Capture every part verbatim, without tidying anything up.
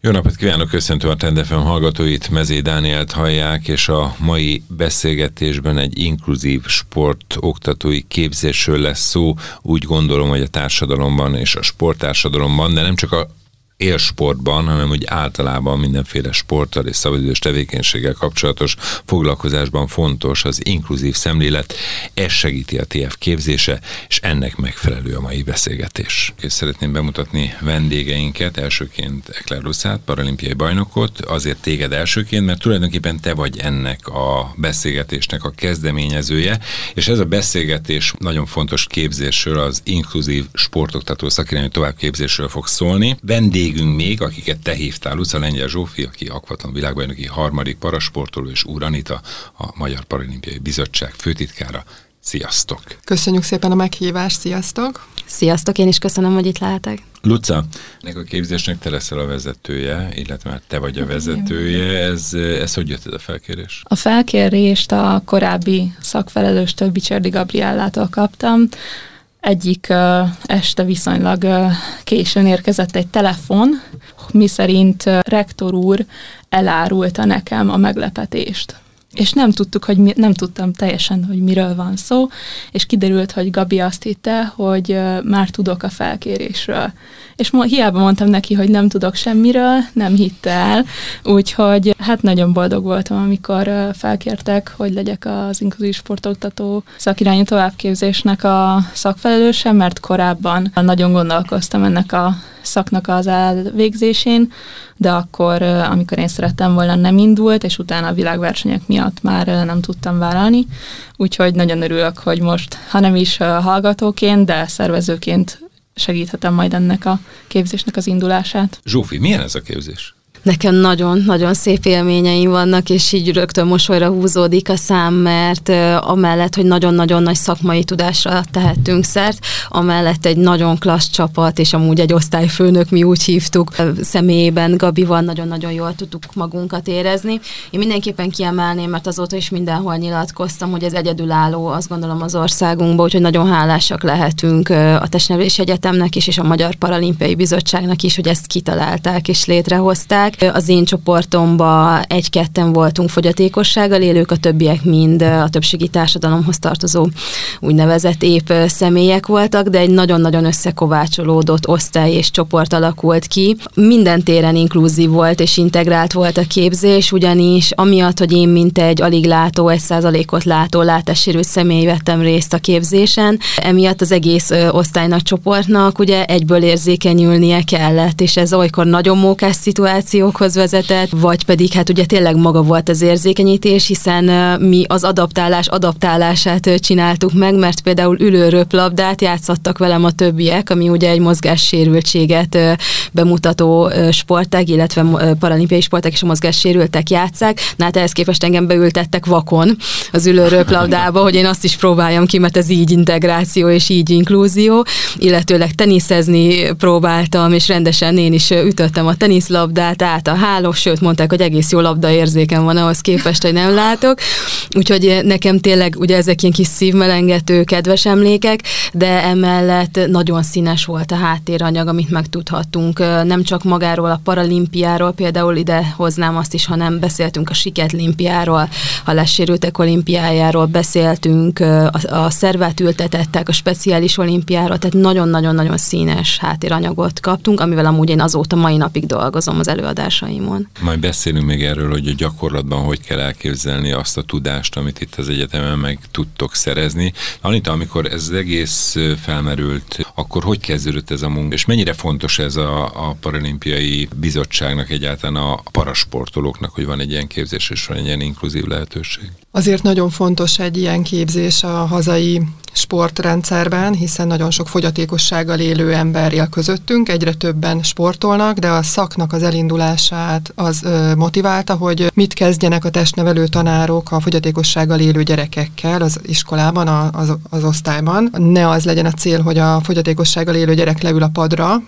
Jó napot kívánok, köszöntöm a Trend ef em hallgatóit, Mezé Dánielt hallják, és a mai beszélgetésben egy inkluzív sportoktatói képzésről lesz szó. Úgy gondolom, hogy a társadalomban és a sporttársadalomban, de nem csak a élsportban, hanem úgy általában mindenféle sporttal és szabadidős tevékenységgel kapcsolatos foglalkozásban fontos az inkluzív szemlélet. Ez segíti a té ef képzése, és ennek megfelelő a mai beszélgetés. És szeretném bemutatni vendégeinket, elsőként Ekler Lucát, paralimpiai bajnokot, azért téged elsőként, mert tulajdonképpen te vagy ennek a beszélgetésnek a kezdeményezője, és ez a beszélgetés nagyon fontos képzésről, az inkluzív sportoktató szakirányú továbbképzésről fog szólni. Vendég még, akiket te hívtál, Luca Lengyel Zsófi, aki akvatlon világbajnoki harmadik parasportoló, és Úr Anita, a Magyar Paralimpiai Bizottság főtitkára. Sziasztok! Köszönjük szépen a meghívást, sziasztok! Sziasztok, én is köszönöm, hogy itt lehetek. Luca, ennek a képzésnek te leszel a vezetője, illetve már te vagy a vezetője. Ez, ez hogy jött ez a felkérés? A felkérést a korábbi szakfelelőstől, Bicsérdi Gabriellától kaptam. Egyik uh, este viszonylag uh, későn érkezett egy telefon, miszerint uh, rektor úr elárulta nekem a meglepetést. És nem tudtuk, hogy mi, nem tudtam teljesen, hogy miről van szó, és kiderült, hogy Gabi azt hitte, hogy uh, már tudok a felkérésről. És mo- hiába mondtam neki, hogy nem tudok semmiről, nem hitte el, úgyhogy hát nagyon boldog voltam, amikor uh, felkértek, hogy legyek az inkluzív sportoktató szakirányú továbbképzésnek a szakfelelőse, mert korábban nagyon gondolkoztam ennek a szaknak az elvégzésén, de akkor, amikor én szerettem volna, nem indult, és utána a világversenyek miatt már nem tudtam vállalni. Úgyhogy nagyon örülök, hogy most, ha nem is hallgatóként, de szervezőként segíthetem majd ennek a képzésnek az indulását. Zsófi, milyen ez a képzés? Nekem nagyon-nagyon szép élményeim vannak, és így rögtön mosolyra húzódik a szám, mert amellett, hogy nagyon-nagyon nagy szakmai tudásra tehettünk szert, amellett egy nagyon klassz csapat, és amúgy egy osztályfőnök, mi úgy hívtuk, személyében Gabival nagyon-nagyon jól tudtuk magunkat érezni. Én mindenképpen kiemelném, mert azóta is mindenhol nyilatkoztam, hogy ez egyedülálló, azt gondolom, az országunkban, úgyhogy nagyon hálásak lehetünk a Testnevelési Egyetemnek is, és a Magyar Paralimpiai Bizottságnak is, hogy ezt kitalálták és létrehozták. Az én csoportomban egy-ketten voltunk fogyatékossággal élők, a többiek mind a többségi társadalomhoz tartozó úgynevezett épp személyek voltak, de egy nagyon-nagyon összekovácsolódott osztály és csoport alakult ki. Minden téren inkluzív volt és integrált volt a képzés, ugyanis amiatt, hogy én mint egy alig látó, egy százalékot látó látássérült személy vettem részt a képzésen, emiatt az egész osztálynak, csoportnak ugye egyből érzékenyülnie kellett, és ez olykor nagyon mókás szituáció vezetett, vagy pedig hát ugye tényleg maga volt az érzékenyítés, hiszen uh, mi az adaptálás adaptálását uh, csináltuk meg, mert például ülőröplabdát játszottak velem a többiek, ami ugye egy mozgássérültséget uh, bemutató uh, sportág, illetve uh, paralimpiai sportág és a mozgássérültek játsszák. Na hát ehhez képest engem beültettek vakon az ülőröplabdába, hogy én azt is próbáljam ki, mert ez így integráció és így inklúzió, illetőleg teniszezni próbáltam, és rendesen én is ütöttem a teniszlabdát, át a háló, sőt mondták, hogy egész jó labdaérzékem van ahhoz képest, hogy nem látok. Úgyhogy nekem tényleg ugye ezek ilyen kis szívmelengető, kedves emlékek, de emellett nagyon színes volt a háttéranyag, amit megtudhattunk. Nem csak magáról a paralimpiáról, például ide hoznám azt is, hanem beszéltünk a siketlimpiáról, a lessérültek olimpiájáról, beszéltünk a, a szervát ültetettek, a speciális olimpiáról, tehát nagyon-nagyon-nagyon színes háttéranyagot kaptunk, amivel amúgy én azóta mai napig dolgozom az előadásaimon. Majd beszélünk még erről, hogy a gyakorlatban hogy kell elképzelni azt a tudást, amit itt az egyetemen meg tudtok szerezni. Anita, amikor ez az egész felmerült, akkor hogy kezdődött ez a munka, és mennyire fontos ez a, a Paralimpiai Bizottságnak, egyáltalán a parasportolóknak, hogy van egy ilyen képzés, és van egy ilyen inkluzív lehetőség? Azért nagyon fontos egy ilyen képzés a hazai sportrendszerben, hiszen nagyon sok fogyatékossággal élő ember él közöttünk, egyre többen sportolnak, de a szaknak az elindulását az ö, motiválta, hogy mit kezdjenek a testnevelő tanárok a fogyatékossággal élő gyerekekkel az iskolában, a, az, az osztályban. Ne az legyen a cél, hogy a fogyatékossággal élő gyerek leül a padra,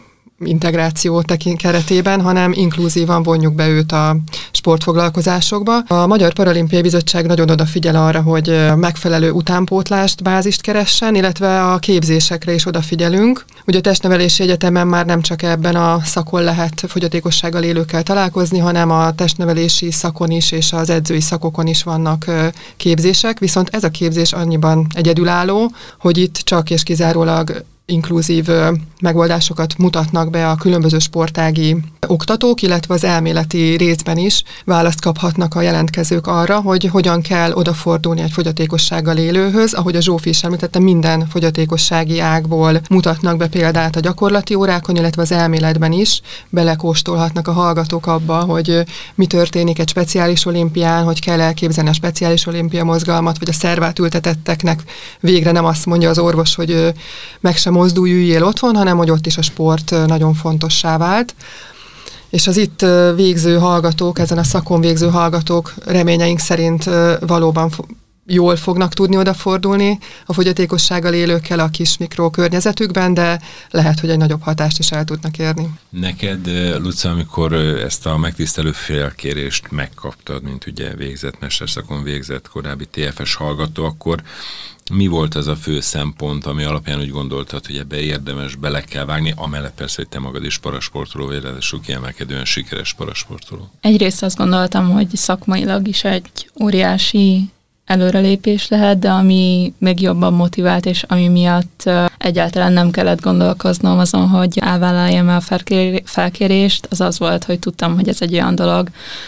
integráció tekint keretében, hanem inkluzívan vonjuk be őt a sportfoglalkozásokba. A Magyar Paralimpiai Bizottság nagyon odafigyel arra, hogy megfelelő utánpótlást, bázist keressen, illetve a képzésekre is odafigyelünk. Ugye a Testnevelési Egyetemen már nem csak ebben a szakon lehet fogyatékossággal élőkkel találkozni, hanem a testnevelési szakon is és az edzői szakokon is vannak képzések, viszont ez a képzés annyiban egyedülálló, hogy itt csak és kizárólag inkluzív megoldásokat mutatnak be a különböző sportági oktatók, illetve az elméleti részben is választ kaphatnak a jelentkezők arra, hogy hogyan kell odafordulni egy fogyatékossággal élőhöz. Ahogy a Zsófi is említette, minden fogyatékossági ágból mutatnak be példát a gyakorlati órákon, illetve az elméletben is belekóstolhatnak a hallgatók abba, hogy mi történik egy speciális olimpián, hogy kell elképzelni a speciális olimpia mozgalmat, vagy a szervát ültetetteknek végre nem azt mondja az orvos, hogy meg sem mozdulj, üljél otthon, hanem hogy ott is a sport nagyon fontossá vált. És az itt végző hallgatók, ezen a szakon végző hallgatók reményeink szerint valóban jól fognak tudni odafordulni a fogyatékossággal élőkkel a kis mikrokörnyezetükben, de lehet, hogy egy nagyobb hatást is el tudnak érni. Neked, Luca, amikor ezt a megtisztelő felkérést megkaptad, mint ugye végzett, mesterszakon végzett korábbi té ef es hallgató, akkor mi volt az a fő szempont, ami alapján úgy gondoltad, hogy ebbe érdemes, bele kell vágni, amellett persze, hogy te magad is parasportoló, vagy ráadásul kiemelkedően sikeres parasportoló? Egyrészt azt gondoltam, hogy szakmailag is egy óriási előrelépés lehet, de ami még jobban motivált, és ami miatt egyáltalán nem kellett gondolkoznom azon, hogy elvállaljam el a felkérést, az az volt, hogy tudtam, hogy ez egy olyan dolog,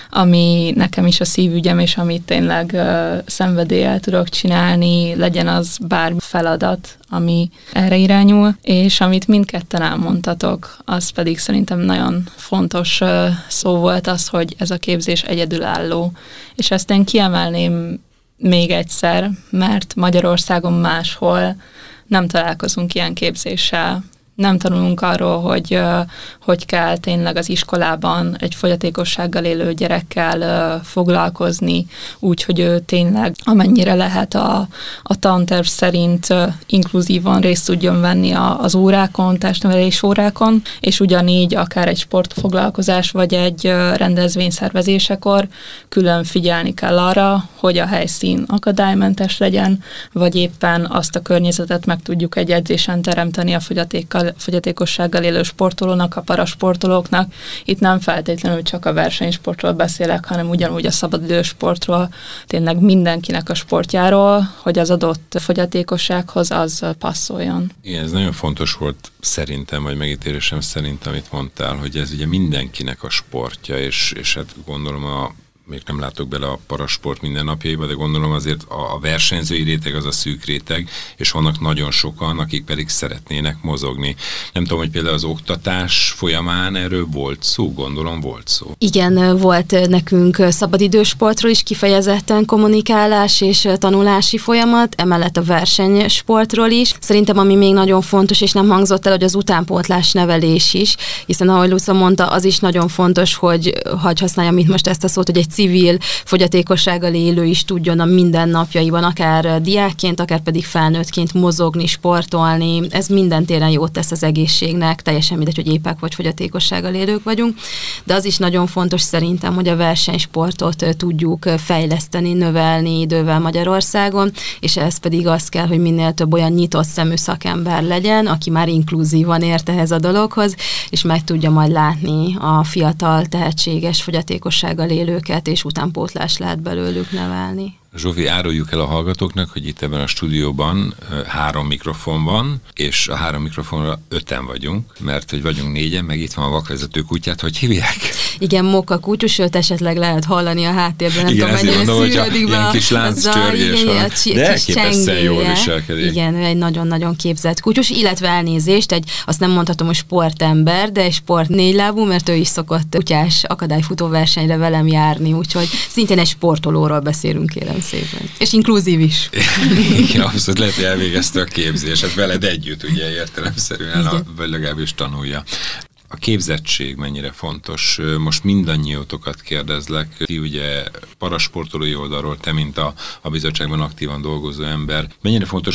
ami nekem is a szívügyem, és amit tényleg uh, szenvedéllyel tudok csinálni, legyen az bármi feladat, ami erre irányul, és amit mindketten elmondtatok, az pedig szerintem nagyon fontos uh, szó volt az, hogy ez a képzés egyedülálló, és ezt én kiemelném még egyszer, mert Magyarországon máshol nem találkozunk ilyen képzéssel. Nem tanulunk arról, hogy hogy kell tényleg az iskolában egy fogyatékossággal élő gyerekkel foglalkozni, úgy, hogy ő tényleg amennyire lehet a, a tanterv szerint inkluzívan részt tudjon venni a, az órákon, testnevelés órákon, és ugyanígy akár egy sportfoglalkozás vagy egy rendezvény szervezésekor külön figyelni kell arra, hogy a helyszín akadálymentes legyen, vagy éppen azt a környezetet meg tudjuk egy edzésen teremteni a fogyatékkal fogyatékossággal élő sportolónak, a parasportolóknak. Itt nem feltétlenül csak a versenysportról beszélek, hanem ugyanúgy a szabadidősportról, tényleg mindenkinek a sportjáról, hogy az adott fogyatékossághoz az passzoljon. Igen, ez nagyon fontos volt szerintem, vagy megítélésem szerint, amit mondtál, hogy ez ugye mindenkinek a sportja, és, és hát gondolom a még nem látok bele a parasport mindennapjaiba, de gondolom azért a versenyzői réteg az a szűk réteg, és vannak nagyon sokan, akik pedig szeretnének mozogni. Nem tudom, hogy például az oktatás folyamán erről volt szó, gondolom volt szó. Igen, volt nekünk szabadidősportról is kifejezetten kommunikálás és tanulási folyamat, emellett a versenysportról is. Szerintem ami még nagyon fontos, és nem hangzott el, hogy az utánpótlás nevelés is, hiszen ahogy Luca mondta, az is nagyon fontos, hogy hadd használjam itt most ezt a szót, hogy egy civil fogyatékossággal élő is tudjon a mindennapjaiban, akár diákként, akár pedig felnőttként mozogni, sportolni. Ez minden téren jót tesz az egészségnek, teljesen mindegy, hogy épek vagy fogyatékossággal élők vagyunk. De az is nagyon fontos szerintem, hogy a versenysportot tudjuk fejleszteni, növelni idővel Magyarországon, és ez pedig az kell, hogy minél több olyan nyitott szemű szakember legyen, aki már inkluzívan ért ehhez a dologhoz, és meg tudja majd látni a fiatal, tehetséges fogyatékossággal élőket, és utánpótlást lehet belőlük nevelni. Zsófi, áruljuk el a hallgatóknak, hogy itt ebben a stúdióban három mikrofon van, és a három mikrofonra öten vagyunk, mert hogy vagyunk négyen, meg itt van a vakvezető kutyát, hogy hívják? Igen, Moka kutyus, őt esetleg lehet hallani a háttérben, nem igen, tudom, mennyire szűrődik be. Ilyen kis lánccsörgés van, de elképesztően jól viselkedik. Igen, ő egy nagyon-nagyon képzett kutyus, illetve elnézést, egy, azt nem mondhatom, hogy sportember, de egy sport négylábú, mert ő is szokott kutyás akadályfutó versenyre velem járni, úgyhogy szintén egy sportolóról beszélünk, kérem szépen. És inkluzív is. Igen, abszolút lehet, hogy elvégezte a képzéset veled együtt, ugye értelemszerűen, a, vagy legalábbis tanulja. A képzettség mennyire fontos? Most mindannyiótokat kérdezlek. Ti ugye parasportolói oldalról, te mint a, a bizottságban aktívan dolgozó ember. Mennyire fontos az, hogy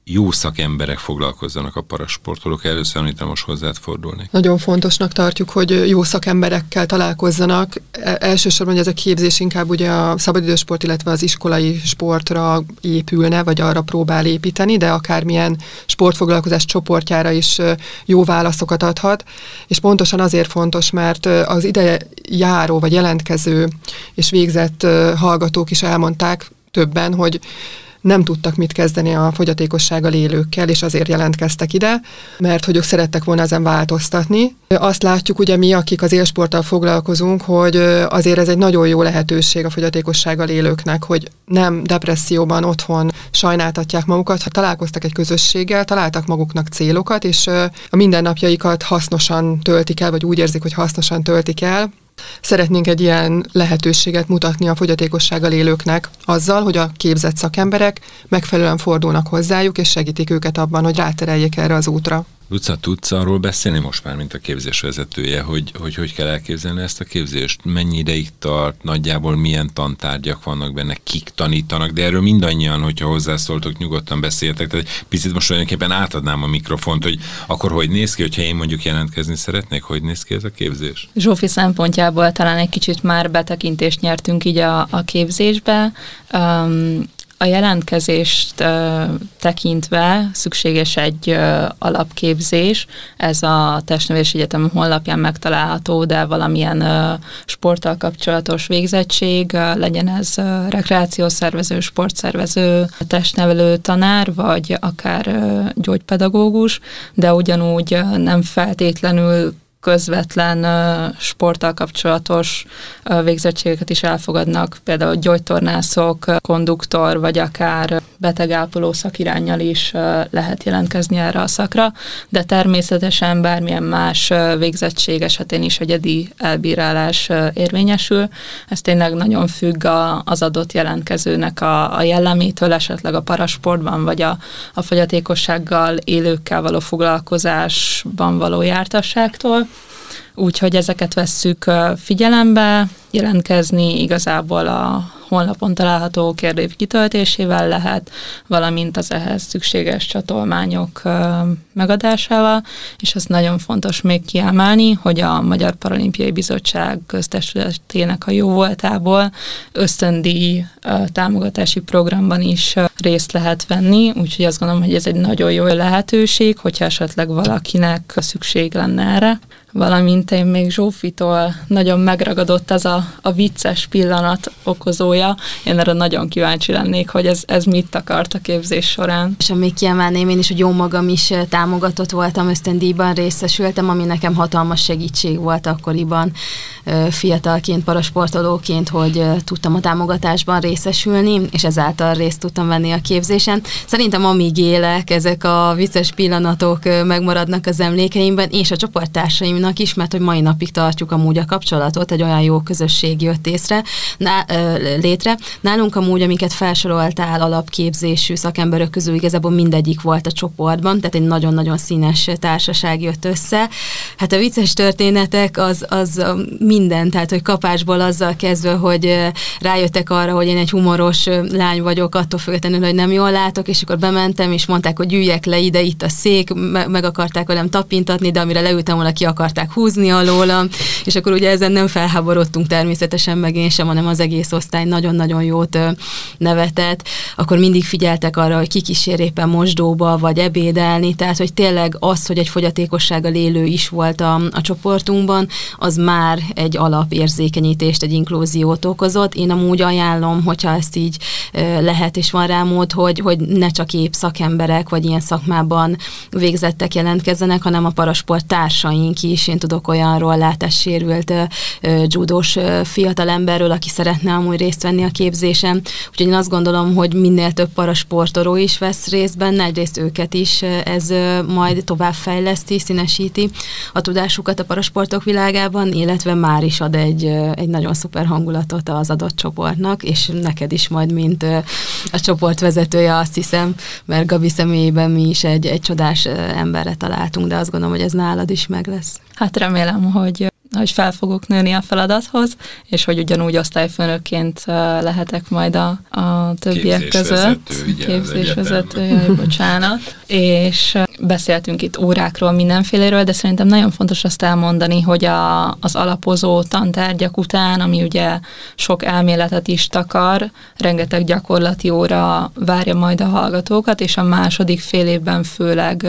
jó szakemberek foglalkozzanak a parasportolók. Először említem, most hozzád fordulnék. Nagyon fontosnak tartjuk, hogy jó szakemberekkel találkozzanak. Elsősorban ez a képzés inkább ugye a szabadidősport, illetve az iskolai sportra épülne, vagy arra próbál építeni, de akármilyen sportfoglalkozás csoportjára is jó válaszokat adhat. És pontosan azért fontos, mert az ide járó, vagy jelentkező és végzett hallgatók is elmondták többen, hogy nem tudtak mit kezdeni a fogyatékossággal élőkkel, és azért jelentkeztek ide, mert hogy ők szerettek volna ezen változtatni. Azt látjuk ugye mi, akik az élsporttal foglalkozunk, hogy azért ez egy nagyon jó lehetőség a fogyatékossággal élőknek, hogy nem depresszióban otthon sajnáltatják magukat, ha találkoztak egy közösséggel, találtak maguknak célokat, és a mindennapjaikat hasznosan töltik el, vagy úgy érzik, hogy hasznosan töltik el. Szeretnénk egy ilyen lehetőséget mutatni a fogyatékossággal élőknek azzal, hogy a képzett szakemberek megfelelően fordulnak hozzájuk, és segítik őket abban, hogy rátereljék erre az útra. Luca, tudsz arról beszélni most már, mint a képzésvezetője, hogy, hogy hogy kell elképzelni ezt a képzést? Mennyi ideig tart, nagyjából milyen tantárgyak vannak benne, kik tanítanak, de erről mindannyian, hogyha hozzászóltok, nyugodtan beszéltek. Tehát picit most tulajdonképpen átadnám a mikrofont, hogy akkor hogy néz ki, hogyha én mondjuk jelentkezni szeretnék, hogy néz ki ez a képzés? Zsófi szempontjából talán egy kicsit már betekintést nyertünk így a, a képzésbe. Um, A jelentkezést uh, tekintve szükséges egy uh, alapképzés, ez a Testnevelési Egyetem honlapján megtalálható, de valamilyen uh, sporttal kapcsolatos végzettség, uh, legyen ez uh, rekreációszervező, sportszervező, testnevelő tanár, vagy akár uh, gyógypedagógus, de ugyanúgy uh, nem feltétlenül közvetlen uh, sporttal kapcsolatos uh, végzettségeket is elfogadnak, például gyógytornászok, uh, konduktor, vagy akár betegápoló szakiránnyal is uh, lehet jelentkezni erre a szakra, de természetesen bármilyen más uh, végzettség esetén is egyedi elbírálás uh, érvényesül. Ez tényleg nagyon függ a, az adott jelentkezőnek a, a jellemétől, esetleg a parasportban, vagy a, a fogyatékossággal élőkkel való foglalkozásban való jártasságtól. Úgyhogy ezeket vesszük figyelembe, jelentkezni igazából a honlapon található kérdőív kitöltésével lehet, valamint az ehhez szükséges csatolmányok megadásával, és az nagyon fontos még kiemelni, hogy a Magyar Paralimpiai Bizottság köztestületének a jóvoltából ösztöndíj támogatási programban is részt lehet venni, úgyhogy azt gondolom, hogy ez egy nagyon jó lehetőség, hogyha esetleg valakinek szükség lenne erre. Valamint én még Zsófitól nagyon megragadott ez a, a vicces pillanat okozója. Én erre nagyon kíváncsi lennék, hogy ez, ez mit akart a képzés során. És még kiemelném én is, hogy jó magam is támogatott voltam, ösztöndíjban részesültem, ami nekem hatalmas segítség volt akkoriban fiatalként, parasportolóként, hogy tudtam a támogatásban részesülni, és ezáltal részt tudtam venni a képzésen. Szerintem amíg élek, ezek a vicces pillanatok megmaradnak az emlékeimben, és a csoporttársaimnak is, mert hogy mai napig tartjuk amúgy a kapcsolatot, egy olyan jó közösség jött észre, ná, létre. Nálunk amúgy, amiket felsoroltál, alapképzésű szakemberök közül igazából mindegyik volt a csoportban, tehát egy nagyon-nagyon színes társaság jött össze. Hát a vicces történetek az, az minden, tehát hogy kapásból azzal kezdve, hogy rájöttek arra, hogy én egy humoros lány vagyok, attól függetlenül, hogy nem jól látok, és akkor bementem, és mondták, hogy üljek le ide, itt a szék, meg akarták velem tapintatni, de amire leültem volna, ki akarták húzni alólam, és akkor ugye ezen nem felháborodtunk természetesen, meg én sem, hanem az egész osztály nagyon-nagyon jót nevetett. Akkor mindig figyeltek arra, hogy ki kísér éppen mosdóba, vagy ebédelni, tehát hogy tényleg az, hogy egy fogyatékossággal élő is volt a, a csoportunkban, az már egy alapérzékenyítést, egy inklúziót okozott. Én amúgy ajánlom, hogyha ezt így lehet, és van rá mód, hogy, hogy ne csak épp szakemberek, vagy ilyen szakmában végzettek jelentkezzenek, hanem a parasport társaink is. Én tudok olyanról látássérült judós fiatalemberről, aki szeretne amúgy részt venni a képzésen. Úgyhogy én azt gondolom, hogy minél több parasportoló is vesz részt benne, egyrészt őket is ez majd továbbfejleszti, színesíti a tudásukat a parasportok világában, illetve már is ad egy, egy nagyon szuper hangulatot az adott csoportnak, és neked is majd, mint a csoport vezetője, azt hiszem, mert Gabi személyében mi is egy, egy csodás emberre találtunk, de azt gondolom, hogy ez nálad is meg lesz. Hát remélem, hogy hogy fel fogok nőni a feladathoz, és hogy ugyanúgy osztályfőnökként lehetek majd a, a többiek között. Képzésvezető, jaj, bocsánat. És beszéltünk itt órákról, mindenféléről, de szerintem nagyon fontos azt elmondani, hogy a, az alapozó tantárgyak után, ami ugye sok elméletet is takar, rengeteg gyakorlati óra várja majd a hallgatókat, és a második fél évben főleg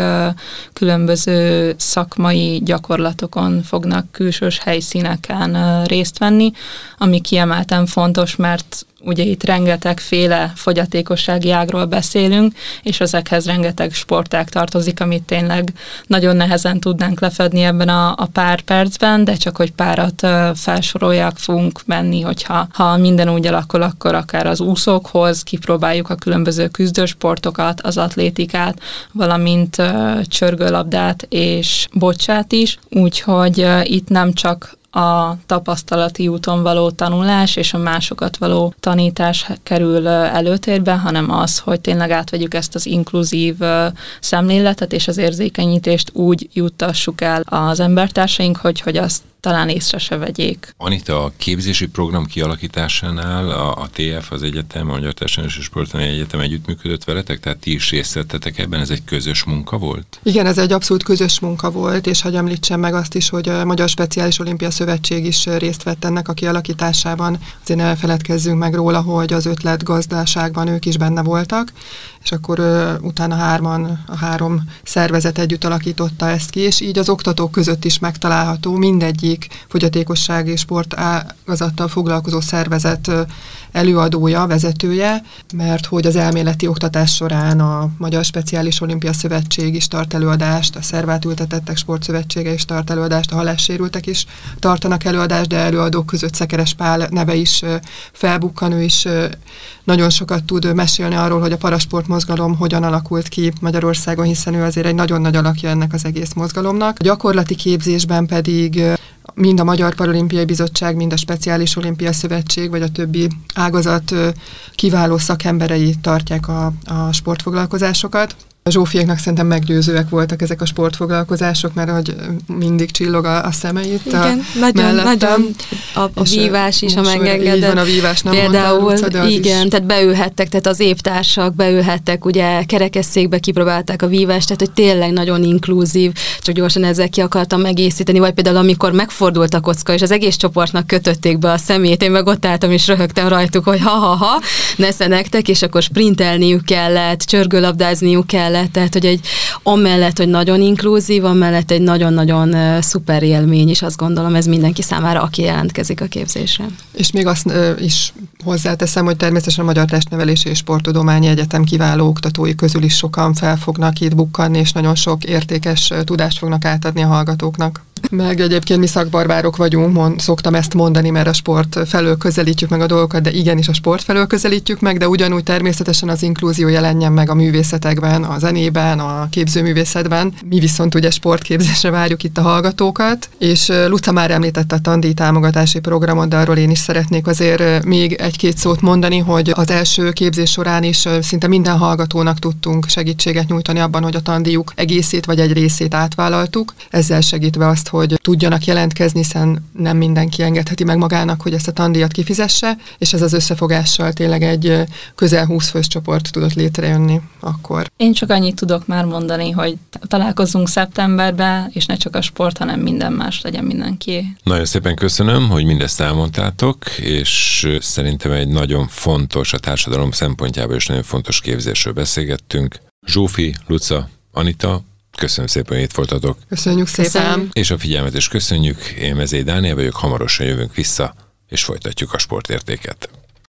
különböző szakmai gyakorlatokon fognak külsős helyszíneken részt venni, ami kiemelten fontos, mert ugye itt rengetegféle fogyatékossági ágról beszélünk, és ezekhez rengeteg sportág tartozik, amit tényleg nagyon nehezen tudnánk lefedni ebben a, a pár percben, de csak hogy párat uh, felsoroljak, fogunk menni, hogyha ha minden úgy alakul, akkor akár az úszókhoz kipróbáljuk a különböző küzdősportokat, az atlétikát, valamint uh, csörgőlabdát és bocsát is, úgyhogy uh, itt nem csak a tapasztalati úton való tanulás és a másokat való tanítás kerül előtérbe, hanem az, hogy tényleg átvegyük ezt az inkluzív szemléletet és az érzékenyítést úgy juttassuk el az embertársaink, hogy, hogy azt talán észre se vegyék. Anita, a képzési program kialakításánál a, a té ef, az egyetem, a Magyar Társadalmi és Sporttani Egyetem együttműködött veletek, tehát ti is részt vettetek ebben, ez egy közös munka volt? Igen, ez egy abszolút közös munka volt, és hadd említsem meg azt is, hogy a Magyar Speciális Olimpia Szövetség is részt vett ennek a kialakításában. Azért ne feledkezzünk meg róla, hogy az ötletgazdaságban ők is benne voltak, és akkor ö, utána hárman, a három szervezet együtt alakította ezt ki, és így az oktatók között is megtalálható mindegyik fogyatékossági sportágazattal foglalkozó szervezet előadója, vezetője, mert hogy az elméleti oktatás során a Magyar Speciális Olimpia Szövetség is tart előadást, a Szervátültetettek Sportszövetsége is tart előadást, a halássérültek is tartanak előadást, de előadók között Szekeres Pál neve is felbukkan, ő is nagyon sokat tud mesélni arról, hogy a parasportmozgalom hogyan alakult ki Magyarországon, hiszen ő azért egy nagyon nagy alakja ennek az egész mozgalomnak. A gyakorlati képzésben pedig mind a Magyar Paralimpiai Bizottság, mind a Speciális Olimpia Szövetség, vagy a többi ágazat kiváló szakemberei tartják a, a sportfoglalkozásokat. A Zsófiéknak szerintem meggyőzőek voltak ezek a sportfoglalkozások, mert hogy mindig csillog a, a szeme itt. Igen, a, nagyon, nagyon a, a vívás is, ha megengedett. Így van, a vívás nem például, mondta, Luca, de igen, is. Tehát beülhettek, tehát az évtársak beülhettek, ugye kerekesszékbe kipróbálták a vívást, tehát hogy tényleg nagyon inkluzív, csak gyorsan ezzel ki akartam egészíteni, vagy például amikor megfordult a kocka, és az egész csoportnak kötötték be a szemét, én meg ott álltam, és röhögtem rajtuk, hogy ha-ha-ha, nesze nektek, és akkor sprintelniük kellett, csörgőlabdázniuk kellett, tehát, hogy egy amellett, hogy nagyon inkluzív, amellett egy nagyon-nagyon uh, szuper élmény is, azt gondolom, ez mindenki számára, aki jelentkezik a képzésre. És még azt uh, is hozzáteszem, hogy természetesen a Magyar Testnevelési és Sporttudományi Egyetem kiváló oktatói közül is sokan fel fognak itt bukkanni, és nagyon sok értékes uh, tudást fognak átadni a hallgatóknak. Meg egyébként mi szakbarbárok vagyunk, mond, szoktam ezt mondani, mert a sport felől közelítjük meg a dolgokat, de igenis a sport felől közelítjük meg, de ugyanúgy természetesen az inklúzió jelenjen meg a művészetekben, a zenében, a képzőművészetben. Mi viszont ugye sportképzésre várjuk itt a hallgatókat, és Luca már említette a tandíj támogatási programot, de arról én is szeretnék azért még egy-két szót mondani, hogy az első képzés során is szinte minden hallgatónak tudtunk segítséget nyújtani abban, hogy a tandíjuk egészét vagy egy részét átvállaltuk, ezzel segítve azt, hogy tudjanak jelentkezni, hiszen nem mindenki engedheti meg magának, hogy ezt a tandíjat kifizesse, és ez az összefogással tényleg egy közel húsz fős csoport tudott létrejönni akkor. Én csak annyit tudok már mondani, hogy találkozzunk szeptemberben, és ne csak a sport, hanem minden más legyen mindenki. Nagyon szépen köszönöm, hogy mindezt elmondtátok, és szerintem egy nagyon fontos, a társadalom szempontjából is nagyon fontos képzésről beszélgettünk. Zsófi, Luca, Anita, köszönöm szépen, hogy itt voltatok. Köszönjük szépen. Köszönjük. És a figyelmet is köszönjük. Én Mezei Dániel vagyok, hamarosan jövünk vissza, és folytatjuk a sportértéket.